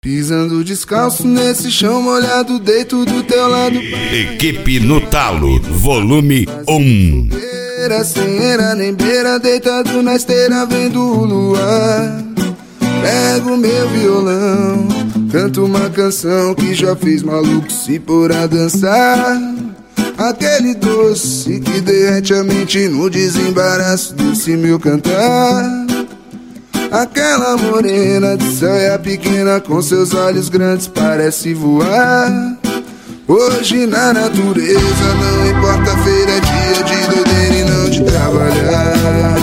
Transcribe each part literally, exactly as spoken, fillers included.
Pisando descalço nesse chão molhado, deito do teu lado. Equipe no talo, volume um. Sem era nem beira, deitado na esteira vendo o luar. Pego meu violão, canto uma canção que já fez maluco se pôr a dançar. Aquele doce que derrete a mente no desembaraço desse meu cantar. Aquela morena de saia pequena com seus olhos grandes parece voar. Hoje na natureza não importa, feira é dia de doideira e não de trabalhar.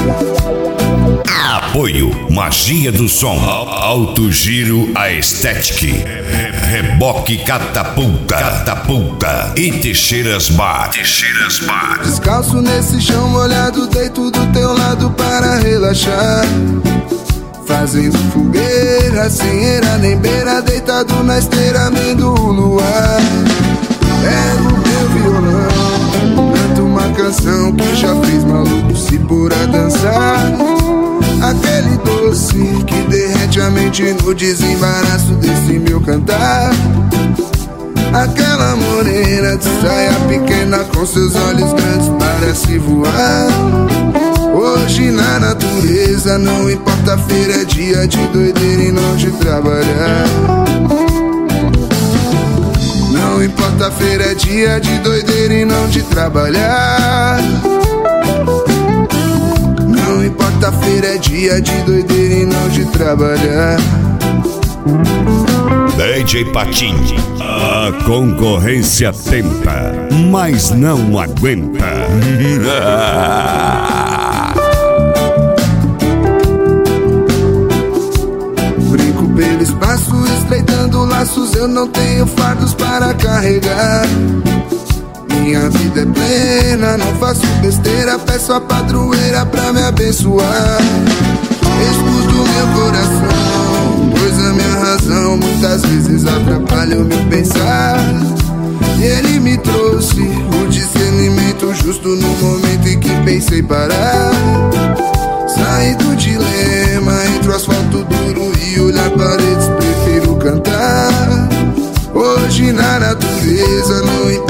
Apoio Magia do Som, Alto Giro Aesthetic, Reboque Catapulta, Catapulta e Teixeiras Bar, Teixeiras Bar. Descalço nesse chão molhado, deito do teu lado para relaxar. Fazendo fogueira, sem era nem beira, deitado na esteira vendo o luar. Pego meu violão, canto uma canção que já fez maluco se pôr a dançar. Aquele doce que derrete a mente no desembaraço desse meu cantar. Aquela morena de saia pequena com seus olhos grandes parece voar. Hoje na natureza não importa, feira é dia de doideira e não de trabalhar. Não importa, feira é dia de doideira e não de trabalhar. Não importa, feira é dia de doideira e não de trabalhar. D J Patim, a concorrência tenta, mas não aguenta. Brinco pelo espaço, estreitando laços, eu não tenho fardos para carregar. Minha vida é plena, não faço besteira, peço a padroeira pra me abençoar. Escuto meu coração, pois a minha razão muitas vezes atrapalha o meu pensar. E ele me trouxe o discernimento justo no momento em que pensei parar. Saí do dilema entre o asfalto duro e olhar paredes, prefiro cantar. Hoje na natureza não importa,